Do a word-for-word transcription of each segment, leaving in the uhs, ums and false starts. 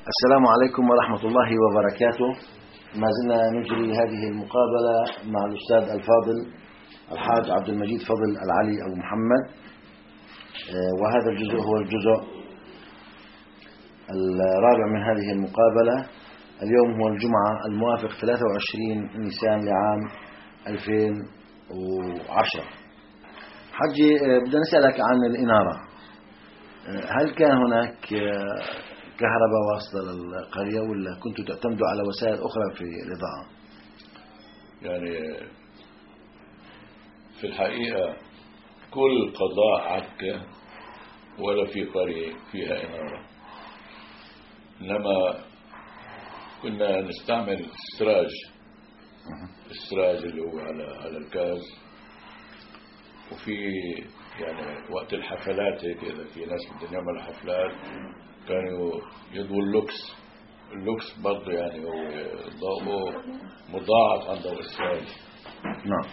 السلام عليكم ورحمة الله وبركاته. ما زلنا نجري هذه المقابلة مع الأستاذ الفاضل الحاج عبد المجيد فضل العلي أبو محمد، وهذا الجزء هو الجزء الرابع من هذه المقابلة. اليوم هو الجمعة الموافق ثلاثة وعشرين نيسان لعام ألفين وعشرة. حجي، بدنا نسألك عن الإنارة. هل كان هناك كهرباء واصلة للقرية ولا كنتوا تعتمدوا على وسائل أخرى في الإضاءة؟ يعني في الحقيقة كل قضاء عكا ولا في قرية فيها إنارة، إنما كنا نستعمل السراج السراج اللي هو على على الكاز. وفي يعني وقت الحفلات هيك إذا في ناس بدهم يعملوا حفلات كانوا يضووا اللوكس اللوكس برضه، يعني هو ضوءه مضاعف عن ضوء السراج. نعم.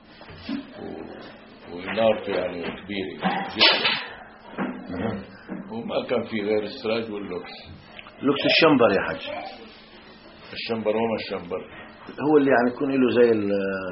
وإنارته يعني كبيرة جدا، وما كان في غير السراج واللوكس. لوكس الشمبر يا حج؟ الشمبر وما الشمبر هو اللي يعني يكون له زي ال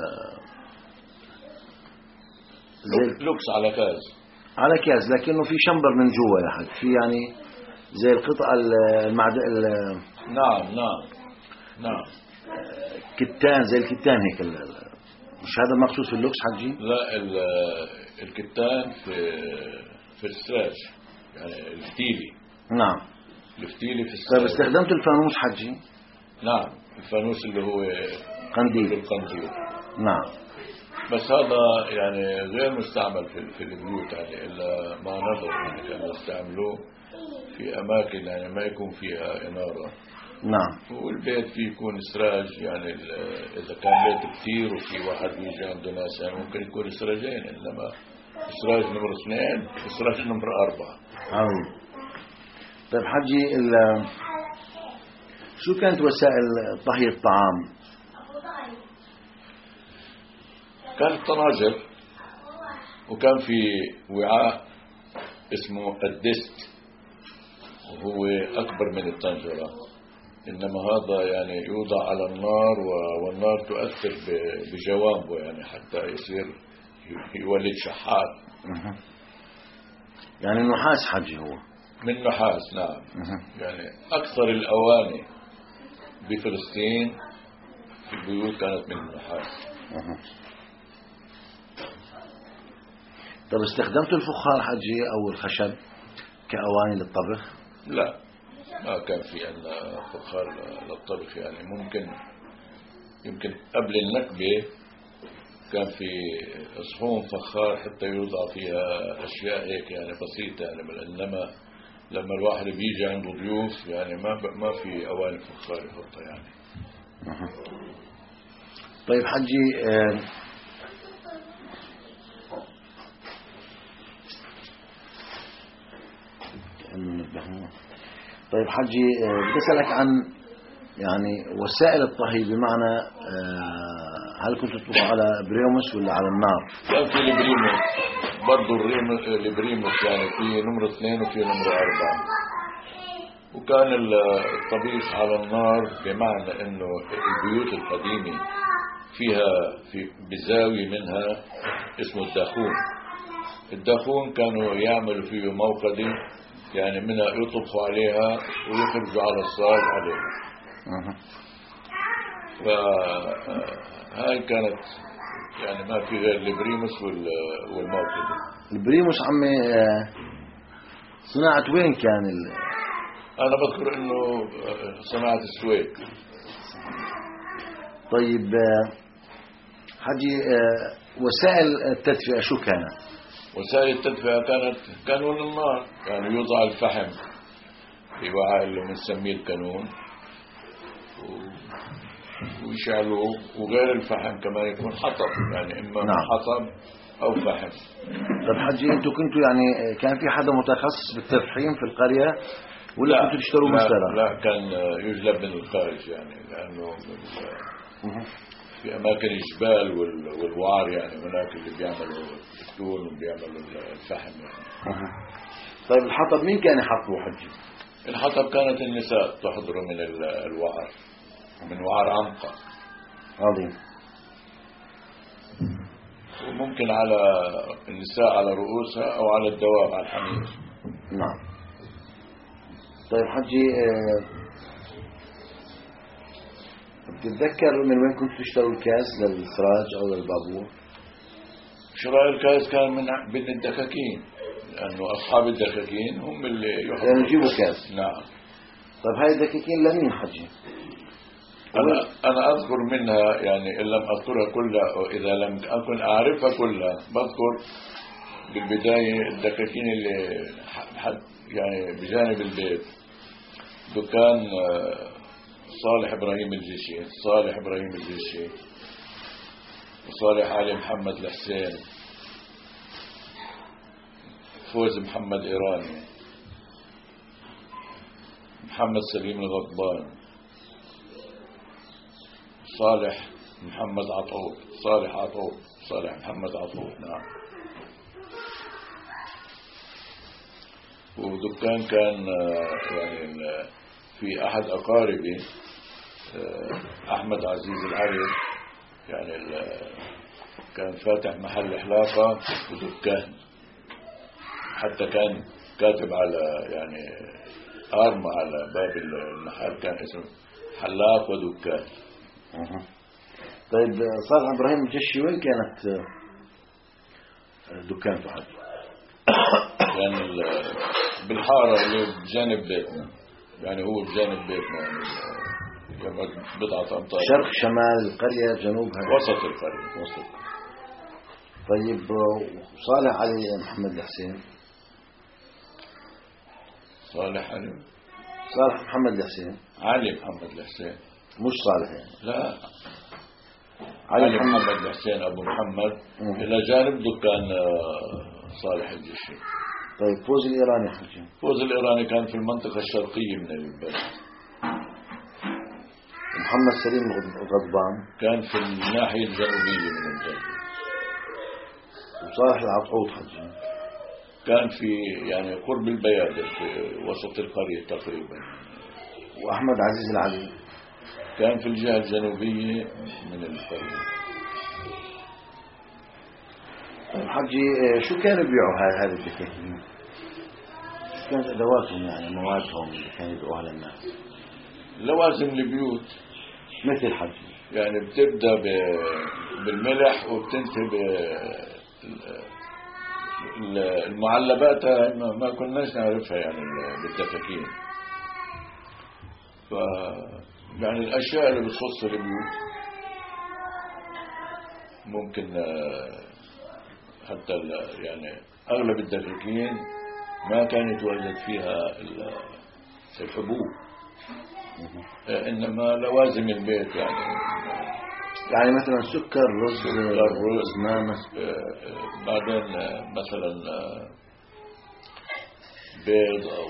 زي لوكس على كاز على كاز، لكنه في شمبر من جوا يا حج، في يعني زي القطعة المعدن. نعم نعم نعم كتان، زي الكتان هيك. مش هذا المقصود في اللوكس حجي؟ لا، الكتان في في السراج، يعني الفتيلي. نعم، الفتيلي في السراج. طيب استخدمت الفانوس حجي؟ نعم، الفانوس اللي هو قنديل. القنديل. نعم. بس هذا يعني غير مستعمل في في البيوت، يعني الا ما نظر يعني كانوا يستعملوه في اماكن يعني ما يكون فيها اناره. نعم. والبيت فيه يكون سراج، يعني اذا كان بيت كثير وفي واحد بيجي عنده ناس يعني ممكن يكون سراجين، انما سراج نمر اثنين وسراج نمر اربعه. عظيم. طيب حجي، شو كانت وسائل طهي الطعام؟ كانت طناجر، وكان في وعاء اسمه الدست وهو أكبر من الطنجرة، إنما هذا يعني يوضع على النار والنار تؤثر بجوانبه يعني حتى يصير يولد شحات. يعني النحاس حجي هو من نحاس. نعم. يعني أكثر الأواني بفلسطين في البيوت كانت من النحاس. طب استخدمت الفخار حجي أو الخشب كأواني للطبخ؟ لا، ما كان في عندنا فخار للطبخ. يعني ممكن يمكن قبل النكبة كان في صحون فخار حتى يوضع فيها أشياء هيك يعني بسيطة، يعني إنما لما الواحد بيجي عنده ضيوف يعني ما ما في أواني فخار يحطها يعني. طيب حجي، آه طيب حجي، بدي أسألك عن يعني وسائل الطهي، بمعنى هل كنت تطبخ على بريموس ولا على النار؟ كان في البريموس برضو. البريموس يعني في نمرة اثنين وفي نمرة أربعة. وكان الطبيخ على النار، بمعنى إنه البيوت القديمة فيها في بزاوية منها اسمه الداخون. الداخون كانوا يعملوا فيه موقدة، يعني منها يطبخوا عليها ويخرجوا على الصاج عليها. فهاي كانت يعني ما في غير البريموس والموقدة. البريموس عمي صناعة وين كان ال... أنا بذكر إنه صناعة السويد. طيب حجي، وسائل التدفئة شو كانت؟ وسائل التدفئة كانت كانون النار، يعني يوضع الفحم في وعاء اللي بنسميه الكانون ويشعلوه، وغير الفحم كمان يكون حطب، يعني إما نعم. حطب أو فحم. طب حجي، أنتوا كنتوا يعني كان في حدا متخصص بالتفحيم في القرية ولا كنتوا تشتروا مشترى؟ لا، كان يجلب من الخارج، يعني لأنه في أماكن الجبال والوعر، يعني هناك اللي بيعملوا التون وبيعملوا الفحم يعني. طيب الحطب مين كان يحطه حجي؟ الحطب كانت النساء تحضر من الوعر، من وعر عنقة. عظيم. وممكن على النساء على رؤوسها أو على الدواب على الحمير. نعم. طيب حجي، بتتذكر من وين كنت تشتروا الكاس للسراج أو للبابور؟ شراء الكاس كان من بين الدكاكين، لأنه أصحاب الدكاكين هم اللي يعني يجيبوا كاس. نعم. طيب هاي الدكاكين لمين حجي؟ أنا أنا أذكر منها يعني إن لم أذكرها كلها، وإذا لم أكن أعرفها كلها بذكر بالبداية الدكاكين اللي يعني بجانب البيت. دكان صالح إبراهيم الجيشي، صالح إبراهيم الجيشي، وصالح علي محمد الحسين، فوز محمد إيراني، محمد سليم الغضبان، صالح محمد عطوط، صالح عطوط، صالح محمد عطوط. نعم. ودكان كان يعني في أحد أقاربي أحمد عزيز العرب، يعني كان فاتح محل حلاقة ودكان، حتى كان كاتب على يعني آرمة على باب المحل كان اسمه حلاق ودكان. أه. طيب صالح إبراهيم الجيشي وين كانت دكانته حد؟ كان بالحارة اللي بجانب بيتنا، يعني هو بجانب بيتنا، يعني بضعة أمتار. شرق شمال القرية جنوبها؟ وسط القرية. وسط. طيب صالح علي محمد الحسين؟ صالح علي صالح محمد الحسين علي محمد الحسين، مش صالح يعني؟ لا، علي, علي محمد, محمد الحسين أبو محمد إلى جانب دكان صالح الجيشي. طيب فوز الإيراني حجي؟ فوز الإيراني كان في المنطقة الشرقية من البلد. محمد سليم الغضبان كان في الناحية الجنوبية من البلد. وصالح العطوط حجي كان في يعني قرب البيادر في وسط القرية تقريبا. وأحمد عزيز العلي كان في الجهة الجنوبية من القرية. حجي شو كانوا يبيعوا هذه الدكاكين؟ شو كانت أدواتهم يعني موادهم اللي كانوا يبيعوها للناس؟ لوازم البيوت مثل حجي يعني بتبدأ بالملح وبتنتهي بالمعلبات ما كناش نعرفها يعني بالدكاكين. ف يعني الأشياء اللي بتخص البيوت ممكن حتى يعني أغلب الدكاكين ما كان يتواجد فيها الحبوب، إنما لوازم البيت يعني يعني مثلا سكر، رز، رز نامس، بعدين مثلا بيض أو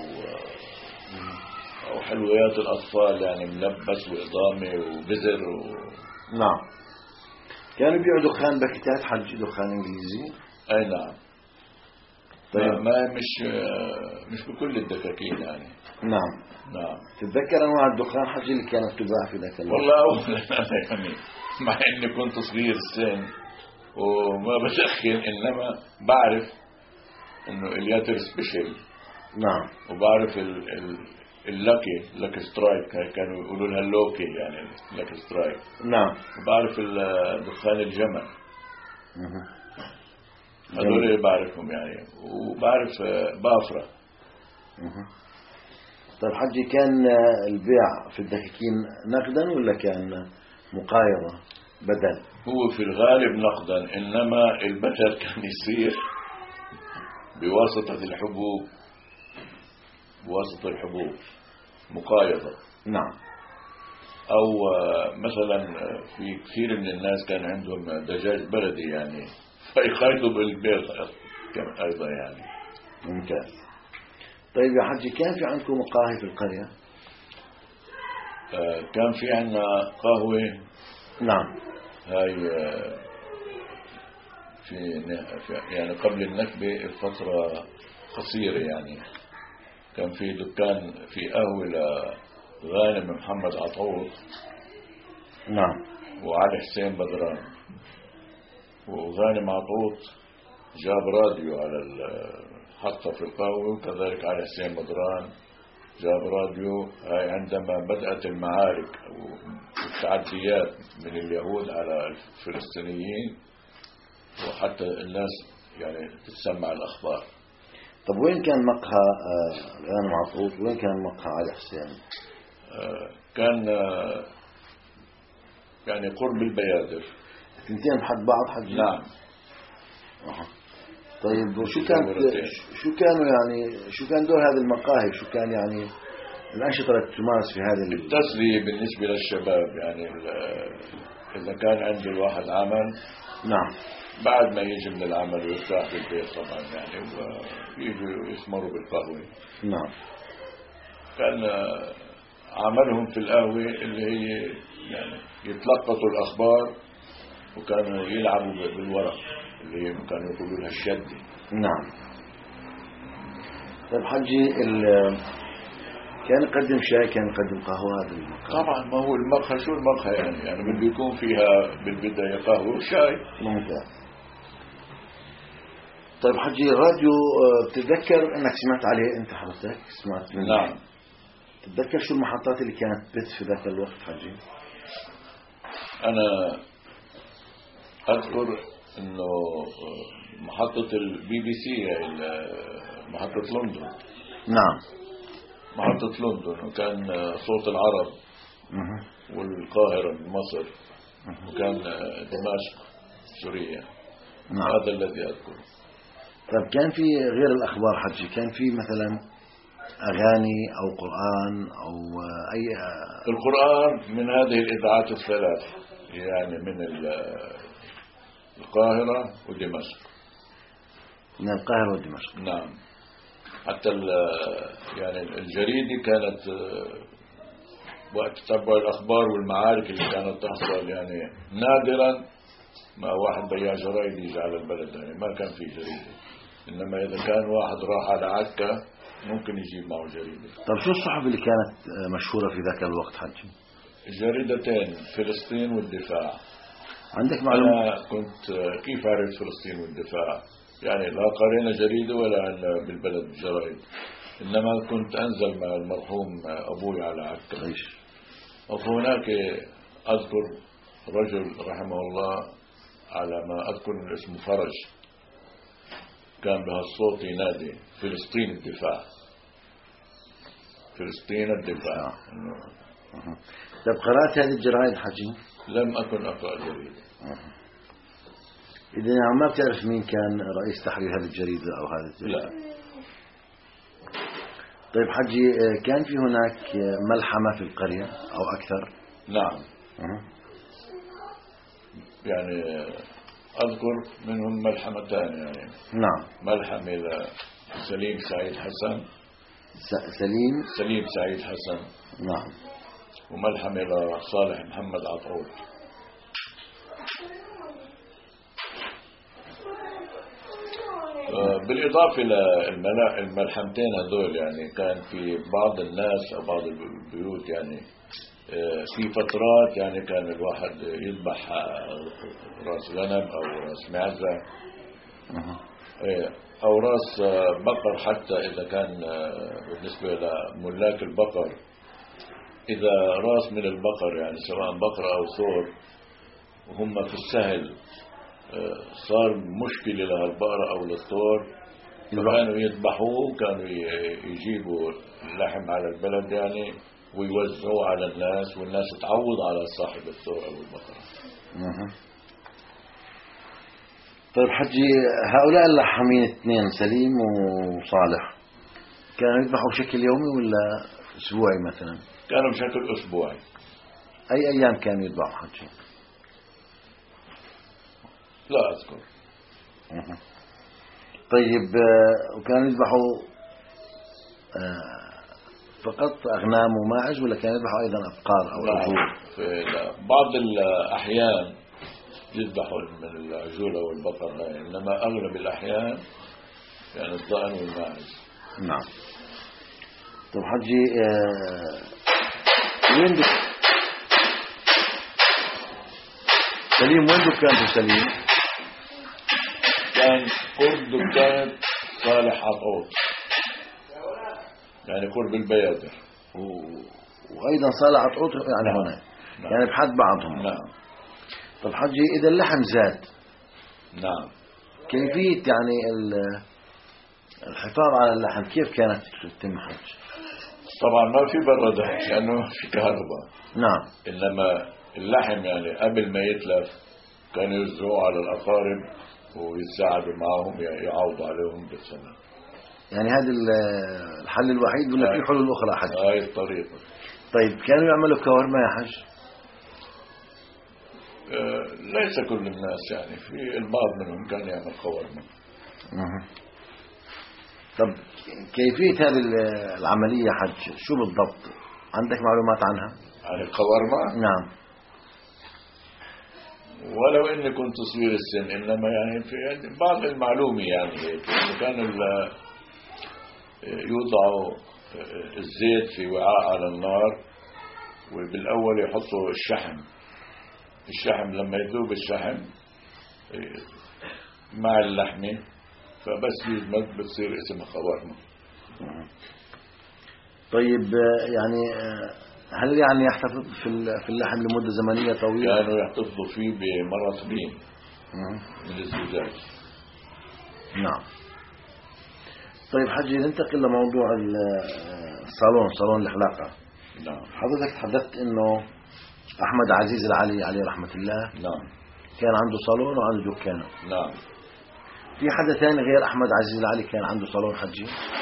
أو حلويات الأطفال يعني ملبس وإضامة وبزر و... نعم. كانوا يبيعوا دخان باكيتات حج، دخان إنجليزي؟ أي نعم. طيب. ما, ما مش مش بكل الدكاكين يعني. نعم نعم. تتذكر أنواع الدخان حج اللي كانت تباع في ذاك الوقت؟ والله أولا يعني مع إني كنت صغير السن وما بدخن، إنما بعرف إنه الياتر سبيشل. نعم. وبعرف ال ال اللاكي لاكي سترايك، كانوا يقولوا لها اللوكي يعني لاكي سترايك. نعم. وبعرف دخان الجمل، هذول اللي بعرفهم يعني. وبعرف بافرة. طيب حجي كان البيع في الدكاكين نقدا ولا كان مقايضة بدل؟ هو في الغالب نقدا، إنما البدل كان يصير بواسطة الحبوب، بواسطة الحبوب مقايضة. نعم. أو مثلا في كثير من الناس كان عندهم دجاج بلدي يعني فيقايضوا بالبيض كان أيضا يعني. ممتاز. طيب يا حجي كان في عندكم مقاهي في القرية؟ آه كان في عندنا قهوة. نعم. هاي آه في يعني قبل النكبة فترة قصيرة يعني كان في دكان في قهوة لغانم محمد عطوط نعم. وعلي حسين بدران. وغانم عطوط جاب راديو على حطه في القهوة، وكذلك علي حسين بدران جاب راديو. هاي عندما بدأت المعارك والتعديات من اليهود على الفلسطينيين، وحتى الناس يعني تسمع الأخبار. طب وين كان مقهى غانم عطوط؟ وين كان مقهى علي حسين؟ كان يعني قرب البيادر. اثنتين بحد بعض حد؟ نعم. أه. طيب وشو كانت شو كانوا يعني شو كان دور هذه المقاهي؟ شو كان يعني الأنشطة التي تمارس في هذا التسلية بالنسبة للشباب؟ يعني إذا كان عند الواحد عمل، نعم، بعد ما يجي من العمل ويرتاح في البيت طبعا يعني، ويجوا يسمروا بالقهوة. نعم. كان عملهم في القهوة اللي هي يعني يتلقطوا الأخبار، وكانوا يلعبوا بالورق اللي كانوا يقولوا لها الشدة. نعم. طيب حجي كان يقدم شاي، كان يقدم قهوة هذا المقهى؟ طبعا. ما هو المقهى شو المقهى يعني يعني من بيكون فيها بالبداية قهوة وشاي. ممتاز. طيب حجي الراديو بتتذكر انك سمعت عليه انت حضرتك؟ سمعت منه؟ نعم. تتذكر شو المحطات اللي كانت بث في ذاك الوقت حجي؟ انا اذكر انه محطة البي بي سي، محطة لندن. نعم. محطة لندن، وكان صوت العرب مه. والقاهرة من مصر، مه. وكان دمشق سوريا. نعم. هذا الذي أذكره. طيب كان في غير الأخبار حجي، كان في مثلا أغاني أو قرآن أو أي؟ القرآن من هذه الإذاعات الثلاث، يعني من القاهرة ودمشق. من القاهرة ودمشق. نعم. حتى يعني الجريدة كانت وقت تتبع الأخبار والمعارك اللي كانت تحصل، يعني نادرا ما واحد بياع جرايد يجي على البلد، يعني ما كان في جريدة. إنما إذا كان واحد راح على عكا ممكن يجيب معه جريدة. طب شو الصحف اللي كانت مشهورة في ذاك الوقت حجي؟ الجريدتين فلسطين والدفاع. عندك معلومة؟ أنا كنت كيف عرفت فلسطين والدفاع؟ يعني لا قرينا جريدة ولا بالبلد جرايد، إنما كنت أنزل مع المرحوم أبوي على عكا. ليش؟ وهناك أذكر رجل رحمه الله على ما أذكر اسمه فرج، كان بهالصوت ينادي فلسطين الدفاع، فلسطين الدفاع. طب قرأت هذه الجرائد حجي؟ لم أكن أقرأ جريدة. إذا يعني ما بتعرف مين كان رئيس تحرير هذه الجريدة أو هذا الجريدة؟ لا. طيب حجي كان في هناك ملحمة في القرية أو أكثر؟ نعم. أه. يعني أذكر منهم ملحمتان، يعني نعم. ملحمة لسليم سعيد حسن. س... سليم سليم سعيد حسن. نعم. وملحمة لصالح محمد عطوط. بالإضافة للملحمتين هذول، يعني كان في بعض الناس أو بعض البيوت يعني في فترات يعني كان الواحد يذبح راس غنم أو راس معزة أو راس بقر، حتى إذا كان بالنسبة لملاك البقر إذا راس من البقر يعني سواء بقرة أو ثور وهم في السهل صار مشكلة لهالبقرة أو للثور، كانوا يذبحوه، كانوا يجيبوا اللحم على البلد يعني ويوزعوه على الناس، والناس تعوض على صاحب الثور أو البقرة. أه. طيب حجي هؤلاء اللحامين اثنين سليم وصالح كانوا يذبحوا بشكل يومي ولا أسبوعي مثلا؟ كانوا بشكل أسبوعي. أي أيام كانوا يذبحوا حجي؟ لا أذكر. أه. طيب وكانوا يذبحوا فقط أغنام وماعز ولا كانوا يذبحوا أيضا أبقار أو عجول؟ في بعض الأحيان يذبحوا من العجولة والبقر، إنما أغلب الأحيان كان الضأن والماعز. نعم. طب حجي آه وين دك سليم؟ وين دكانته سليم؟ كان قرب دكان صالح عطوط، يعني قرب البيادر، و... وأيضا صالح عطوط يعني نعم. هنا، نعم. يعني بحد بعضهم. نعم. طب حجي إذا اللحم زاد، نعم. كيفية يعني الحفاظ على اللحم كيف كانت تتم حج؟ طبعا ما في برادات لأنه ما في كهرباء. نعم. إنما اللحم يعني قبل ما يتلف كانوا يزرعوا على الأقارب ويتساعدوا معهم يعوضوا عليهم بالسنة. يعني هذا الحل الوحيد ولا في حلول أخرى حج؟ هاي الطريقة. طيب كانوا يعملوا كورما يا حج؟ آه ليس كل الناس، يعني في البعض منهم كان يعمل كورما. طب كيفية هذه العملية حج شو بالضبط؟ عندك معلومات عنها؟ عن الكورما؟ نعم. ولو اني كنت صغير السن، انما يعني في بعض المعلومة يعني هيك كان يوضعوا الزيت في وعاء على النار، وبالاول يحطوا الشحم. الشحم لما يذوب الشحم مع اللحمة فبس يجمد بتصير اسمها خوارمة. طيب يعني هل يعني يحتفظ في اللحم لمدة زمنية طويلة؟ كانوا يحتفظوا فيه بمراصبين من الزجاج. نعم. طيب حجي ننتقل لموضوع الصالون، صالون الحلاقة. نعم. حضرتك تحدثت انه احمد عزيز العلي عليه رحمة الله نعم كان عنده صالون وعنده دكان. نعم. في حدا ثاني غير احمد عزيز العلي كان عنده صالون حجي؟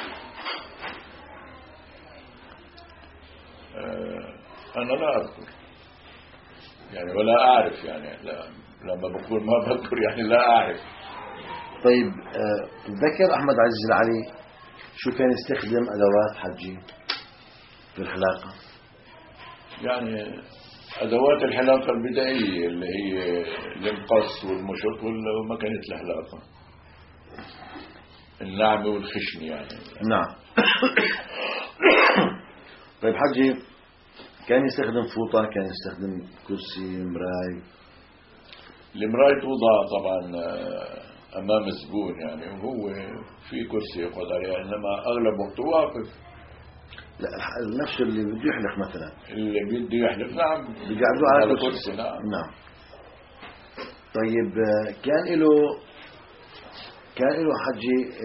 أه انا لا اذكر يعني ولا اعرف، يعني لا لما بقول ما بذكر يعني لا اعرف. طيب أه تذكر احمد عزيز العلي شو كان يستخدم ادوات حجي في الحلاقة؟ يعني ادوات الحلاقة البدائية اللي هي المقص والمشط ومكنة الحلاقة، النعمة والخشن يعني. نعم. طيب حجي كان يستخدم فوطة، كان يستخدم كرسي، مراي؟ المراية توضع طبعا امام الزبون يعني، وهو في كرسي يقعد عليها، انما اغلب وقته واقف. لا نفسه اللي بده يحلق مثلا، اللي بده يحلق نعم بيقعدوا على كرسي. نعم. نعم. طيب كان له كان له حجي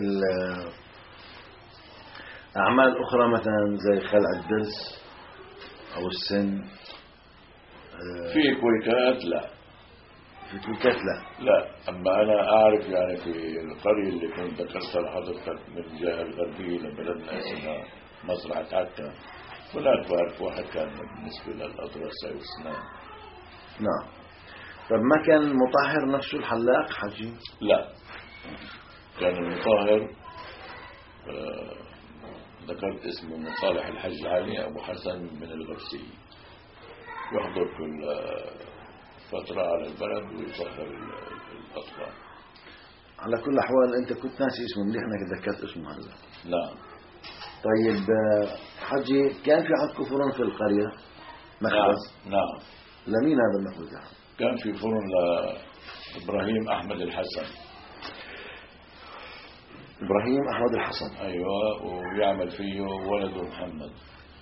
الأعمال أخرى مثلا زي خلع الضرس أو السن؟ في كويكات لا. في كويكات لا. لا، أما أنا أعرف يعني في القرية اللي كنت ذكرتها لحضرتك من الجهة الغربية لبلدنا اسمها مزرعة عكا، هناك بعرف واحد كان بالنسبة للأضرسة والسنان. نعم. طب ما كان مطهر نفسه الحلاق حجي؟ لا، كان المطهر آه ذكرت اسمه من صالح الحج علي أبو حسن من الغرسي، يحضر كل فترة على البلد ويطهر الأطفال. على كل الأحوال أنت كنت ناسي اسمه، منيح إنك ذكرت اسمه هذا. نعم. طيب حجي كان في عندكم فرن في القرية مخبز؟ نعم. نعم. لمين هذا المخبز؟ كان في فرن لإبراهيم أحمد الحسن. إبراهيم أحمد الحسن. أيوة، ويعمل فيه ولده محمد.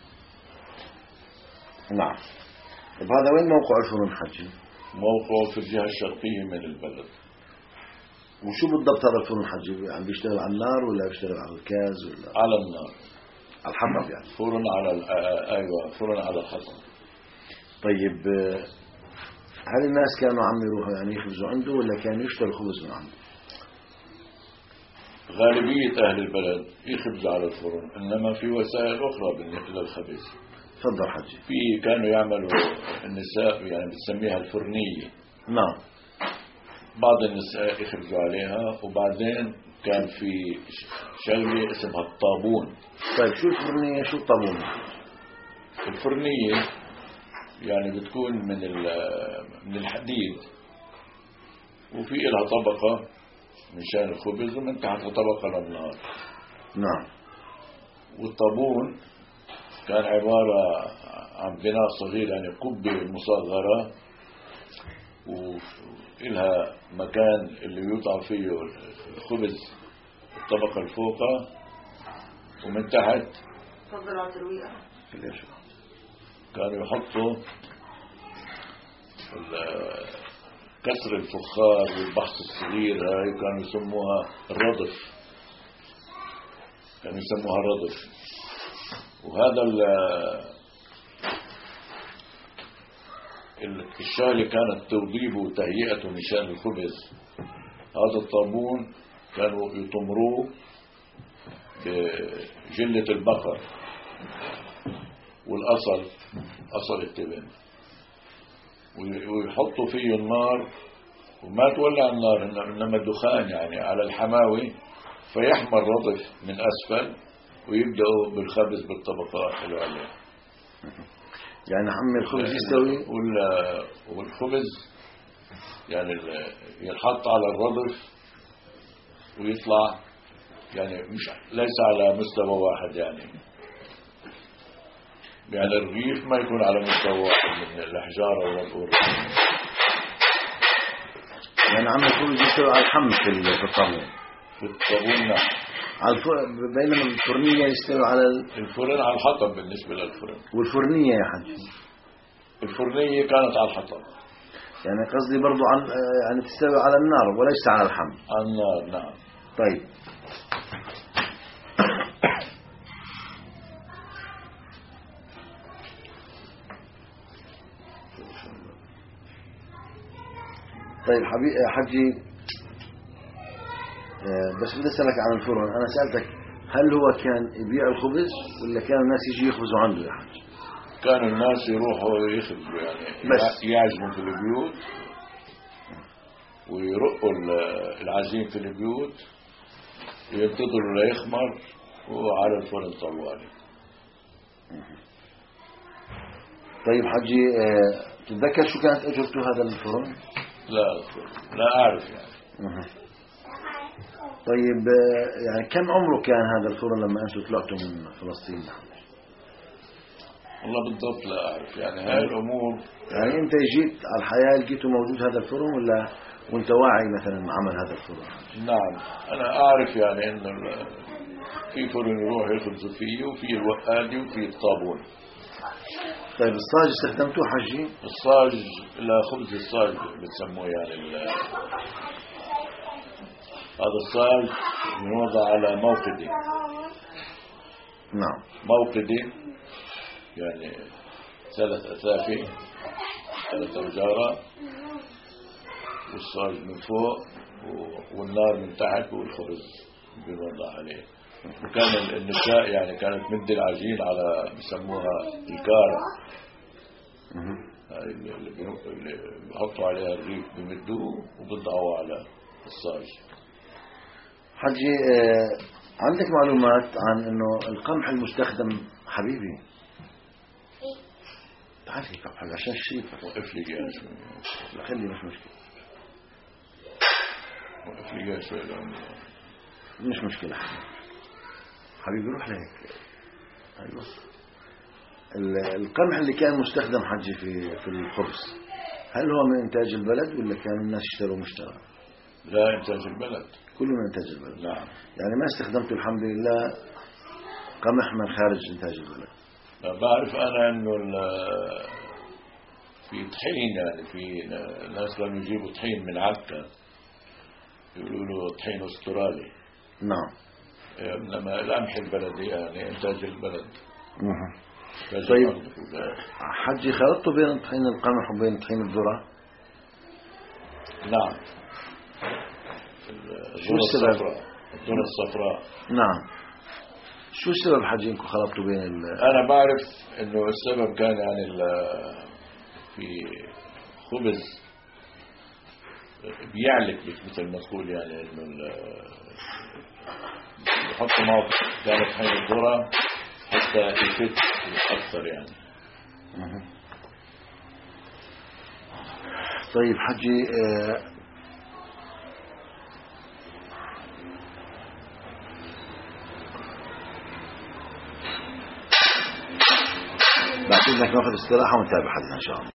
نعم. طب هذا وين موقع الفرن حجي؟ موقعه في الجهة الشرقية من البلد. وشو بالضبط هذا الفرن حجي؟ عم بيشتغل على النار ولا بيشتغل على الكاز ولا على النار؟ على الحطب يعني. فرن على ال... أيوة فرن على الحطب. طيب هل الناس كانوا عم يروحوا يعني يخبزوا عنده ولا كانوا يشتروا خبز من عنده؟ غالبية أهل البلد يخبزوا على الفرن، إنما في وسائل أخرى بالنسبة للخبز. تفضل حجي. في كانوا يعملوا النساء يعني بتسميها الفرنية. نعم. بعض النساء يخبزوا عليها، وبعدين كان في شغلة اسمها الطابون. طيب شو الفرنية شو الطابون؟ الفرنية يعني بتكون من من الحديد، وفي لها طبقة من شان الخبز ومن تحت طبقة للنار. نعم. والطابون كان عبارة عن بناء صغير يعني قبة مصغرة وإلها مكان اللي يوضع فيه الخبز الطبقة الفوقة، ومن تحت تفضل على الترويقة كانوا يحطوا كسر الفخار والبحث الصغير هاي كانوا يسموها الردف، كانوا يسموها الردف. وهذا الشغله كانت توضيبه وتهيئته مشان الخبز. هذا الطابون كانوا يطمروه بجلة البقر والأصل، أصل التبن، ويحطوا فيه النار وما تولع النار إنما الدخان يعني على الحماوي، فيحمى الرطف من أسفل ويبدأوا بالخبز بالطبقات العليا. يعني حمي الخبز يستوي والخبز يعني ينحط على الرضف ويطلع يعني مش ليس على مستوى واحد، يعني يعني الرغيف ما يكون على مستوى واحد من الحجارة والرغيف. يعني عم الخبز يستوي على الحم في الطابون في الطابون نعم، على الفرن، بينما الفرنية يستوي على الفرن على الحطب. بالنسبة للفرن والفرنية يا حاج الفرنية كانت على الحطب، يعني قصدي برضو عن يعني تستوي على النار وليس على الحم. على النار نعم. طيب طيب حبيبي حجي، بس بدي اسالك عن الفرن. انا سالتك هل هو كان يبيع الخبز ولا كانوا الناس يجي يخبزوا عنده يا حاج؟ كانوا الناس يروحوا يخبزوا يعني بس يعزموا في البيوت ويرقوا العزيم في البيوت وينتظروا ليخمر وعلى الفرن طوالي. طيب حجي تتذكر شو كانت اجرته هذا الفرن؟ لا لا اعرف يعني. طيب يعني كم عمره كان هذا الفرن لما انتم طلعتوا من فلسطين؟ والله بالضبط لا اعرف يعني هاي الامور. يعني انت جيت على الحياه لقيته موجود هذا الفرن ولا وانت واعي مثلا عمل هذا الفرن؟ نعم انا اعرف يعني انه في فرن يروح يخبزوا فيه وفي الوقادي وفي الطابون. طيب الصاج استخدمتوه حجي؟ الصاج لا خبز الصاج بتسموه يعني هذا الصاج يوضع على موقدي. نعم موقدي يعني ثلاث أثافي ثلاث أوجارة والصاج من فوق والنار من تحت والخبز بيوضع عليه. وكان النساء يعني كانت مد العجين على بسموها الكارة اللي بيحطوا عليها الريف بمدوه وبيضعوه على الصاج. حجي آه عندك معلومات عن انه القمح المستخدم حبيبي تعال هيك عشان الشريف وقف لي يا شوي خلي مش مشكلة وقف لي يا شوي مش مشكلة حبيبي روح لهيك. ايوه القمح اللي كان مستخدم حجي في في الخبز هل هو من انتاج البلد ولا كانوا الناس يشتروا مشترى؟ لا انتاج البلد كله من انتاج البلد. نعم يعني ما استخدمت الحمد لله قمح من خارج انتاج البلد. بعرف انا انه في طحين يعني في ناس كانوا يجيبوا طحين من عكا يقولوا له طحين استرالي. نعم انما القمح البلدي يعني انتاج البلد. اها طيب حجي خلطتوا بين طحين القمح وبين طحين الذرة؟ نعم. شو السبب؟ الذرة الصفراء. نعم. شو السبب حجي انكم خلطتوا بين ال... انا بعرف انه السبب كان يعني في خبز بيعلك مثل ما تقول يعني انه بحطوا معه كانت طحين الذرة حتى يفت اكثر يعني. طيب حجي آه هيك ناخذ استراحة ونتابع حديثنا إن شاء الله.